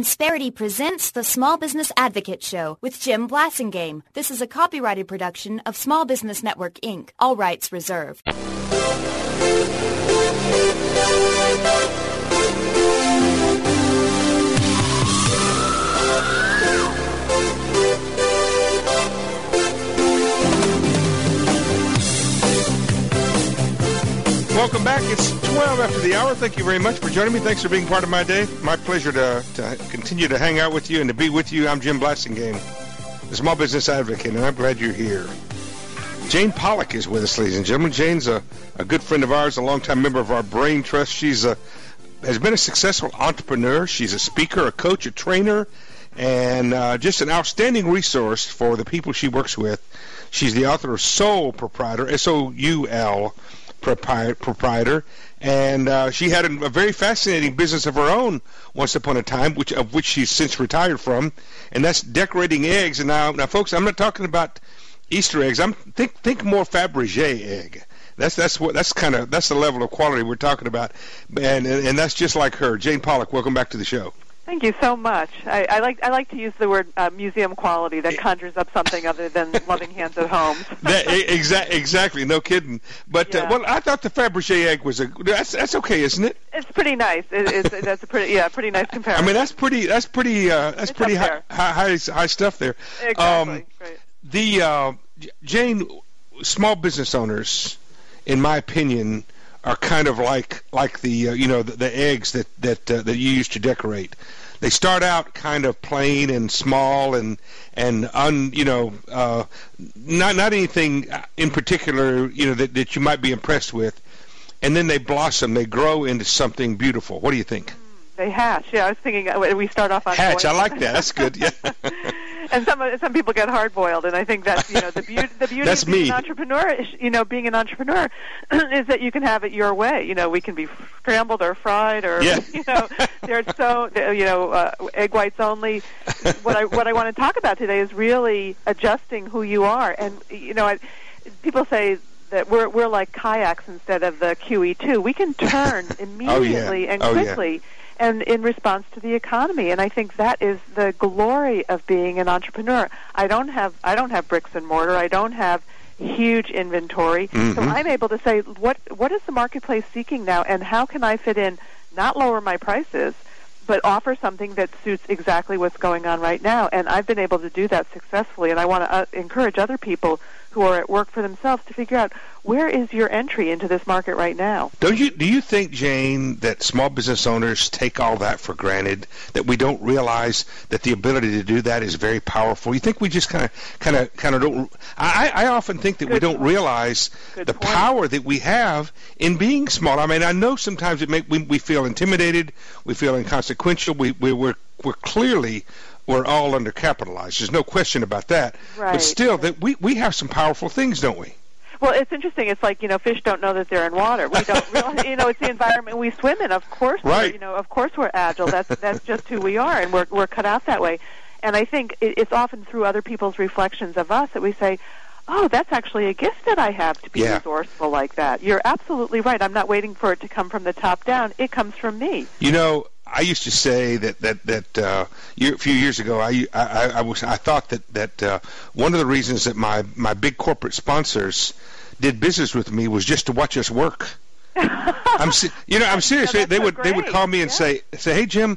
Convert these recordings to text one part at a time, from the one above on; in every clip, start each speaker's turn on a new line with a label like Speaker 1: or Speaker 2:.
Speaker 1: Insperity presents the Small Business Advocate Show with Jim Blasingame. This is a copyrighted production of Small Business Network, Inc. All rights reserved.
Speaker 2: Welcome back. It's 12 after the hour. Thank you very much for joining me. Thanks for being part of my day. My pleasure to continue to hang out with you and to be with you. I'm Jim Blasingame, the Small Business Advocate, and I'm glad you're here. Jane Pollock is with us, ladies and gentlemen. Jane's a good friend of ours, a longtime member of our Brain Trust. She's has been a successful entrepreneur. She's a speaker, a coach, a trainer, and just an outstanding resource for the people she works with. She's the author of Soul Proprietor, S-O-U-L, proprietor, and she had a very fascinating business of her own once upon a time, of which she's since retired from, and that's decorating eggs. And now, folks, I'm not talking about Easter eggs. Think more Fabergé egg. That's the level of quality we're talking about, and that's just like her. Jane Pollock, welcome back to the show.
Speaker 3: Thank you so much. I like to use the word museum quality that conjures up something other than loving hands at home.
Speaker 2: Exactly, no kidding. But
Speaker 3: yeah.
Speaker 2: Well, I thought the Fabergé egg was that's okay, isn't it?
Speaker 3: It's pretty nice. That's a pretty nice comparison.
Speaker 2: I mean, that's pretty high stuff there.
Speaker 3: Exactly. Right.
Speaker 2: The Jane, small business owners, in my opinion, are kind of like the the eggs that you use to decorate. They start out kind of plain and small and not anything in particular that you might be impressed with, and then they blossom. They grow into something beautiful. What do you think?
Speaker 3: They hatch. Yeah, I was thinking we start off on
Speaker 2: hatch. I like that. That's good. Yeah.
Speaker 3: And some people get hard boiled, and I think that's the beauty
Speaker 2: that's
Speaker 3: of being
Speaker 2: me.
Speaker 3: an entrepreneur. Being an entrepreneur is that you can have it your way. We can be scrambled or fried, or there's egg whites only. What I want to talk about today is really adjusting who you are, and people say that we're like kayaks instead of the QE2. We can turn immediately and quickly. Yeah. And in response to the economy, and I think that is the glory of being an entrepreneur. I don't have bricks and mortar. I don't have huge inventory, so I'm able to say what is the marketplace seeking now, and how can I fit in, not lower my prices, but offer something that suits exactly what's going on right now. And I've been able to do that successfully, and I want to encourage other people who are at work for themselves to figure out, where is your entry into this market right now?
Speaker 2: Do you think, Jane, that small business owners take all that for granted, that we don't realize that the ability to do that is very powerful? You think we just kind of don't? I often think that we don't realize the power that we have in being small. I mean, I know sometimes we feel intimidated, we feel inconsequential, we're clearly we're all undercapitalized. There's no question about that.
Speaker 3: Right.
Speaker 2: But still, that we have some powerful things, don't we?
Speaker 3: Well, it's interesting. It's like, fish don't know that they're in water. We don't realize, it's the environment we swim in. Of course,
Speaker 2: right.
Speaker 3: Of course we're agile. That's just who we are, and we're cut out that way. And I think it's often through other people's reflections of us that we say, oh, that's actually a gift that I have to be resourceful like that. You're absolutely right. I'm not waiting for it to come from the top down. It comes from me.
Speaker 2: I used to say that a few years ago, I thought that one of the reasons that my big corporate sponsors did business with me was just to watch us work. I'm serious. They would call me and say, hey Jim,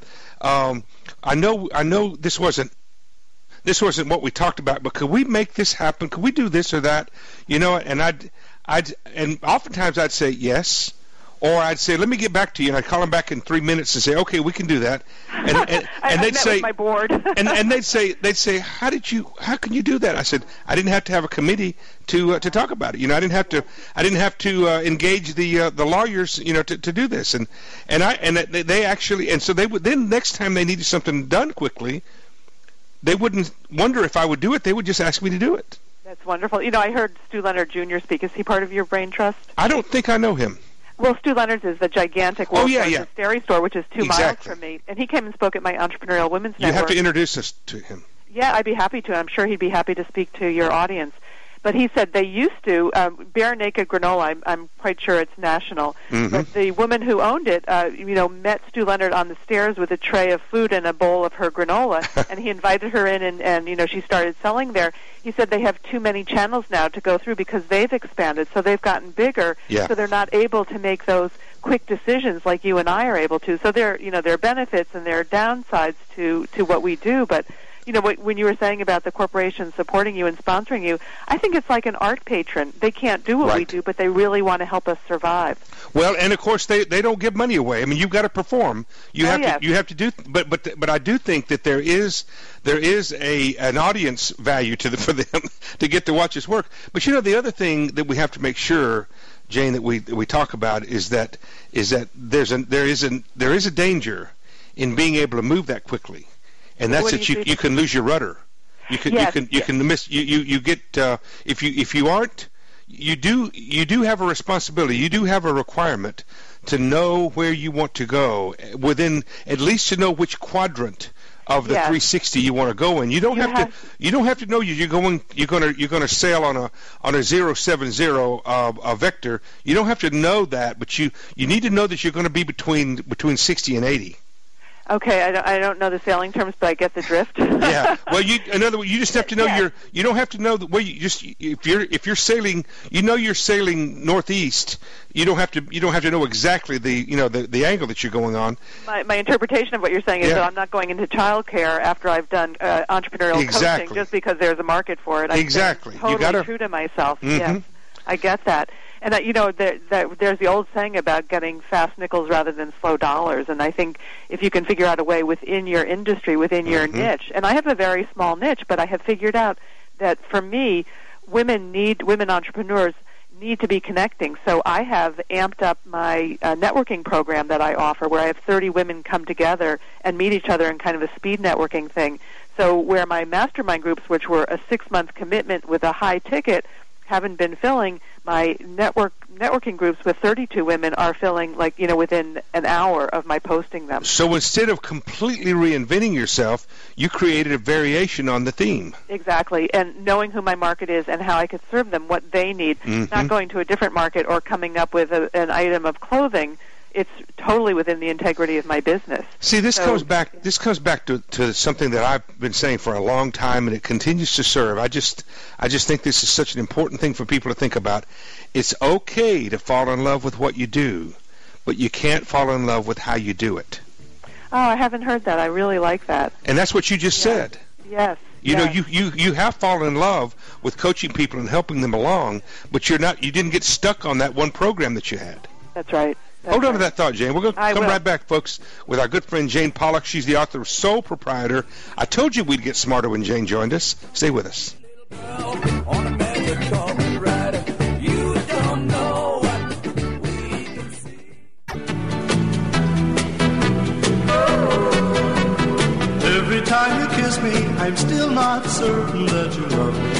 Speaker 2: I know this wasn't what we talked about, but could we make this happen? Could we do this or that? And and oftentimes I'd say yes. Or I'd say, let me get back to you, and I'd call them back in 3 minutes and say, okay, we can do that. And they'd say,
Speaker 3: my board.
Speaker 2: and they'd say, how can you do that? I said, I didn't have to have a committee to talk about it. I didn't have to engage the lawyers, to do this. And they actually, and so they would then next time they needed something done quickly, they wouldn't wonder if I would do it. They would just ask me to do it.
Speaker 3: That's wonderful. I heard Stu Leonard Jr. speak. Is he part of your Brain Trust?
Speaker 2: I don't think I know him.
Speaker 3: Well, Stu Leonard's is the gigantic dairy store, which is 2 miles from me. And he came and spoke at my Entrepreneurial Women's Network.
Speaker 2: You have to introduce us to him.
Speaker 3: Yeah, I'd be happy to. I'm sure he'd be happy to speak to your audience. But he said they used to, Bare Naked Granola, I'm quite sure it's national, but the woman who owned it, met Stu Leonard on the stairs with a tray of food and a bowl of her granola, and he invited her in, and she started selling there. He said they have too many channels now to go through because they've expanded, so they've gotten bigger, so they're not able to make those quick decisions like you and I are able to. So there are benefits and there are downsides to what we do, but when you were saying about the corporations supporting you and sponsoring you, I think it's like an art patron. They can't do what we do, but they really want to help us survive.
Speaker 2: Well, and of course they don't give money away. I mean, you've got to perform. You have to do. But I do think that there is an audience value for them to get to watch us work. But the other thing that we have to make sure, Jane, that we talk about is that there is a danger in being able to move that quickly. And that's that you can lose your rudder. You can miss. You get if you aren't. You do have a responsibility. You do have a requirement to know where you want to go within, at least to know which quadrant of the 360 you want to go in. You don't have to know you're going to sail on a 070 vector. You don't have to know that, but you need to know that you're going to be between 60 and 80.
Speaker 3: Okay, I don't know the sailing terms, but I get the drift.
Speaker 2: Yeah. Well, in other words, you just have to know you don't have to know the way if you're sailing, you're sailing northeast. You don't have to know exactly the angle that you're going on.
Speaker 3: My interpretation of what you're saying is that I'm not going into childcare after I've done entrepreneurial coaching just because there's a market for it. I'm totally true to myself. Mm-hmm. Yes, I get that. And there's the old saying about getting fast nickels rather than slow dollars. And I think if you can figure out a way within your industry, within your niche, and I have a very small niche, but I have figured out that for me, women entrepreneurs need to be connecting. So I have amped up my networking program that I offer, where I have 30 women come together and meet each other in kind of a speed networking thing. So where my mastermind groups, which were a 6-month commitment with a high ticket, haven't been filling, my networking groups with 32 women are filling within an hour of my posting them.
Speaker 2: So instead of completely reinventing yourself, you created a variation on the theme.
Speaker 3: Exactly, and knowing who my market is and how I could serve them, what they need, not going to a different market or coming up with an item of clothing. It's totally within the integrity of my business.
Speaker 2: See, this comes back to something that I've been saying for a long time, and it continues to serve. I just think this is such an important thing for people to think about. It's okay to fall in love with what you do, but you can't fall in love with how you do it.
Speaker 3: Oh, I haven't heard that. I really like that.
Speaker 2: And that's what you just said.
Speaker 3: Yes.
Speaker 2: You have fallen in love with coaching people and helping them along, but you didn't get stuck on that one program that you had.
Speaker 3: That's right.
Speaker 2: Hold on to that thought, Jane. We're going to come right back, folks, with our good friend Jane Pollock. She's the author of Sole Proprietor. I told you we'd get smarter when Jane joined us. Stay with us.
Speaker 4: Every time you kiss me, I'm still not certain that you love me.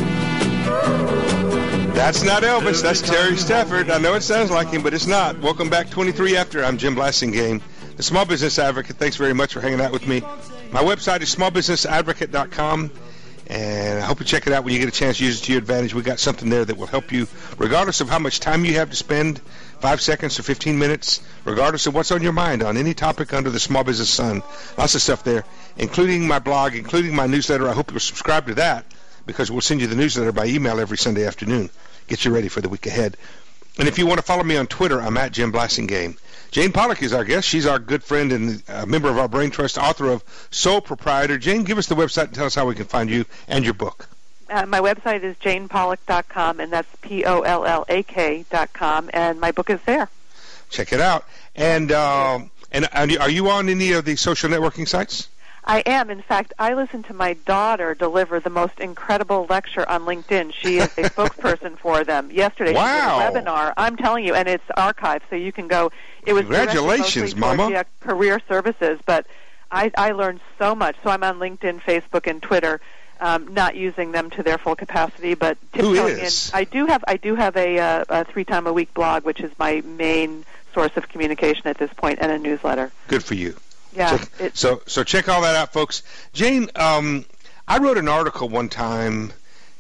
Speaker 2: That's not Elvis. That's Terry Stafford. I know it sounds like him, but it's not. Welcome back, 23 After. I'm Jim Blassingame, the Small Business Advocate. Thanks very much for hanging out with me. My website is smallbusinessadvocate.com, and I hope you check it out when you get a chance to use it to your advantage. We got something there that will help you, regardless of how much time you have to spend, 5 seconds or 15 minutes, regardless of what's on your mind on any topic under the small business sun. Lots of stuff there, including my blog, including my newsletter. I hope you'll subscribe to that, because we'll send you the newsletter by email every Sunday afternoon. Get you ready for the week ahead. And if you want to follow me on Twitter, I'm at Jim Blassingame. Jane Pollock is our guest. She's our good friend and a member of our Brain Trust, author of Sole Proprietor. Jane, give us the website and tell us how we can find you and your book.
Speaker 3: My website is janepollock.com, and that's POLLAK.com, and my book is there.
Speaker 2: Check it out. And are you on any of the social networking sites?
Speaker 3: I am. In fact, I listened to my daughter deliver the most incredible lecture on LinkedIn. She is a spokesperson for them. Yesterday,
Speaker 2: wow.
Speaker 3: She did a webinar. I'm telling you, and it's archived, so you can go. It was
Speaker 2: Congratulations, Mama.
Speaker 3: Career services, but I learned so much. So I'm on LinkedIn, Facebook, and Twitter, not using them to their full capacity, but tiptoeing in. I do have a 3-time-a-week blog, which is my main source of communication at this point, and a newsletter.
Speaker 2: Good for you.
Speaker 3: Yeah.
Speaker 2: So check all that out, folks. Jane, I wrote an article one time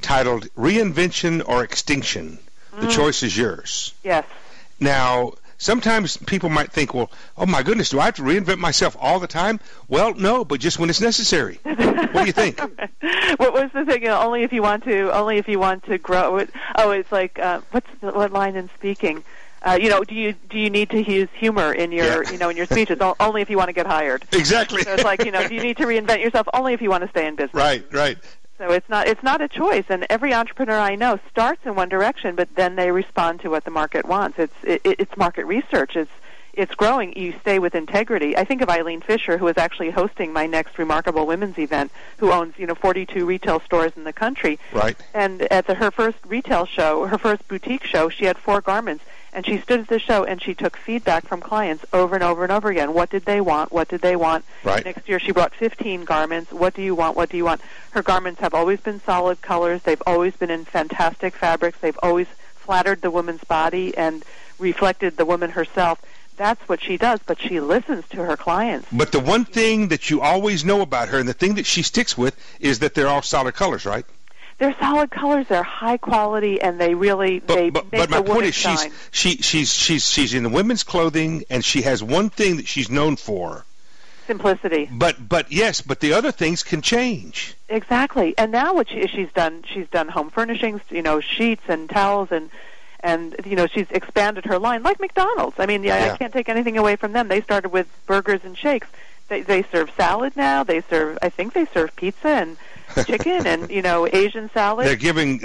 Speaker 2: titled Reinvention or Extinction. The choice is yours.
Speaker 3: Yes.
Speaker 2: Now, sometimes people might think, well, oh my goodness, do I have to reinvent myself all the time? Well, no, but just when it's necessary. What do you think?
Speaker 3: What was the thing? Only if you want to grow. Oh, it's like what line in speaking? Do you need to use humor in your in your speeches? Only if you want to get hired.
Speaker 2: Exactly.
Speaker 3: So it's like, do you need to reinvent yourself? Only if you want to stay in business.
Speaker 2: Right.
Speaker 3: So it's not a choice, and every entrepreneur I know starts in one direction, but then they respond to what the market wants. It's market research. It's growing. You stay with integrity. I think of Eileen Fisher, who is actually hosting my next Remarkable Women's event, who owns 42 retail stores in the country.
Speaker 2: Right.
Speaker 3: And at her first retail show, her first boutique show, she had 4 garments. And she stood at the show and she took feedback from clients over and over and over again. What did they want? What did they want?
Speaker 2: Right.
Speaker 3: Next year she brought 15 garments. What do you want? What do you want? Her garments have always been solid colors. They've always been in fantastic fabrics. They've always flattered the woman's body and reflected the woman herself. That's what she does, but she listens to her clients.
Speaker 2: But the one thing that you always know about her and the thing that she sticks with is that they're all solid colors, right?
Speaker 3: They're solid colors. They're high quality, and they really make
Speaker 2: but my
Speaker 3: the woman
Speaker 2: point is,
Speaker 3: shine.
Speaker 2: she's in the women's clothing, and she has one thing that she's known for:
Speaker 3: simplicity.
Speaker 2: But the other things can change.
Speaker 3: Exactly. And now what she's done home furnishings, sheets and towels, and she's expanded her line like McDonald's. I mean, I can't take anything away from them. They started with burgers and shakes. They serve salad now. I think they serve pizza and chicken and Asian salad.
Speaker 2: They're giving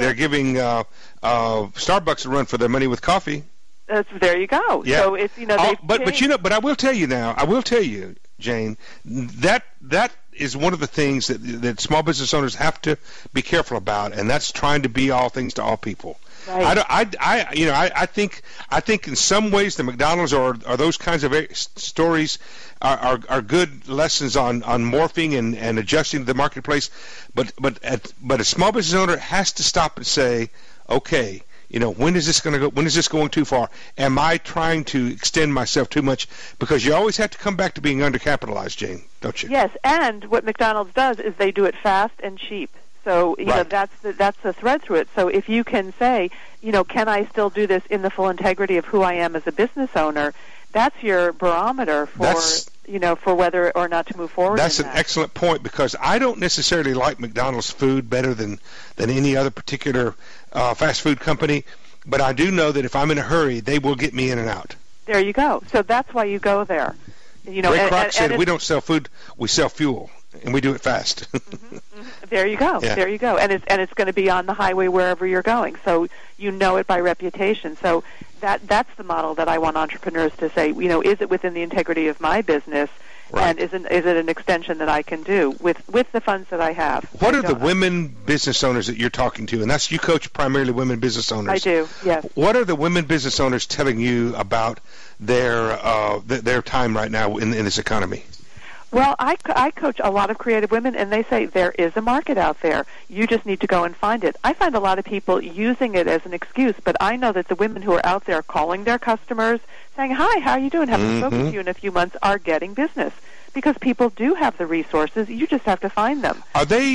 Speaker 2: Starbucks a run for their money with coffee.
Speaker 3: There you go.
Speaker 2: Yeah.
Speaker 3: So it's
Speaker 2: but I will tell you, Jane, that is one of the things that small business owners have to be careful about, and that's trying to be all things to all people.
Speaker 3: Right.
Speaker 2: I think in some ways the McDonald's or those kinds of stories are good lessons on morphing and adjusting to the marketplace, but a small business owner has to stop and say, okay, when is this going to go? When is this going too far? Am I trying to extend myself too much? Because you always have to come back to being undercapitalized, Jane, don't you?
Speaker 3: Yes, and what McDonald's does is they do it fast and cheap. So that's the thread through it. So if you can say, can I still do this in the full integrity of who I am as a business owner? That's your barometer for whether or not to move forward.
Speaker 2: That's an excellent point, because I don't necessarily like McDonald's food better than any other particular fast food company, but I do know that if I'm in a hurry, they will get me in and out.
Speaker 3: There you go. So that's why you go there.
Speaker 2: Ray Kroc said, we don't sell food, we sell fuel, and we do it fast.
Speaker 3: There you go.
Speaker 2: Yeah.
Speaker 3: There you go. And it's going to be on the highway wherever you're going. So you know it by reputation. So that's the model that I want entrepreneurs to say, is it within the integrity of my business?
Speaker 2: Right.
Speaker 3: And is it an extension that I can do with the funds that I have?
Speaker 2: What are the women business owners that you're talking to? And you coach primarily women business owners.
Speaker 3: I do, yes.
Speaker 2: What are the women business owners telling you about their time right now in this economy?
Speaker 3: Well, I coach a lot of creative women, and they say there is a market out there. You just need to go and find it. I find a lot of people using it as an excuse, but I know that the women who are out there calling their customers, saying, hi, how are you doing? Haven't spoken to you in a few months, are getting business. Because people do have the resources. You just have to find them.
Speaker 2: Are they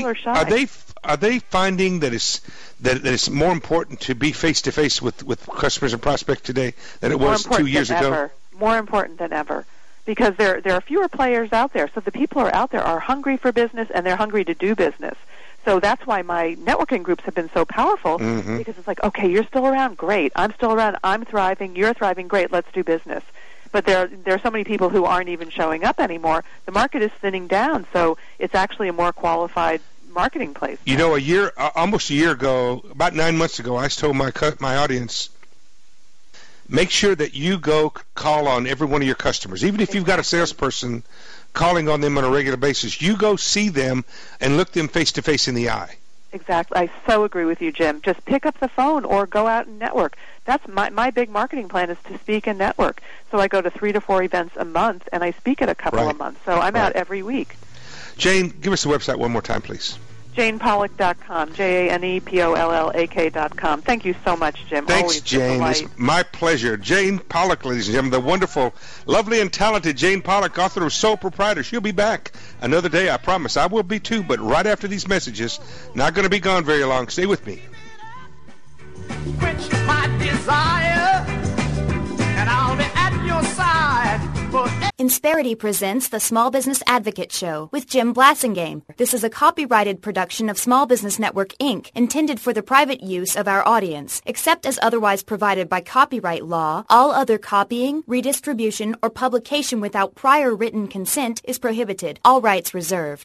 Speaker 2: finding that it's more important to be face-to-face with customers and prospects today than it was 2 years ago?
Speaker 3: More important than ever. Because there are fewer players out there. So the people who are out there are hungry for business, and they're hungry to do business. So that's why my networking groups have been so powerful, because it's like, okay, you're still around, great. I'm still around, I'm thriving, you're thriving, great, let's do business. But there are so many people who aren't even showing up anymore. The market is thinning down, so it's actually a more qualified marketing place.
Speaker 2: Almost a year ago, about 9 months ago, I told my audience, make sure that you go call on every one of your customers. Even if you've got a salesperson calling on them on a regular basis, you go see them and look them face-to-face in the eye.
Speaker 3: Exactly. I so agree with you, Jim. Just pick up the phone or go out and network. That's my big marketing plan, is to speak and network. So I go to 3 to 4 events a month, and I speak at a couple a month. So I'm out every week.
Speaker 2: Jane, give us the website one more time, please.
Speaker 3: JanePollock.com, JanePollak.com. Thank you so much, Jim.
Speaker 2: Thanks,
Speaker 3: Always
Speaker 2: Jane. It's my pleasure. Jane Pollock, ladies and gentlemen, the wonderful, lovely, and talented Jane Pollock, author of Soul Proprietor. She'll be back another day, I promise. I will be too, but right after these messages. Not going to be gone very long. Stay with me.
Speaker 5: Quench my desire, and I'll be at your side forever.
Speaker 1: Insperity presents the Small Business Advocate Show with Jim Blasingame. This is a copyrighted production of Small Business Network, Inc., intended for the private use of our audience. Except as otherwise provided by copyright law, all other copying, redistribution, or publication without prior written consent is prohibited. All rights reserved.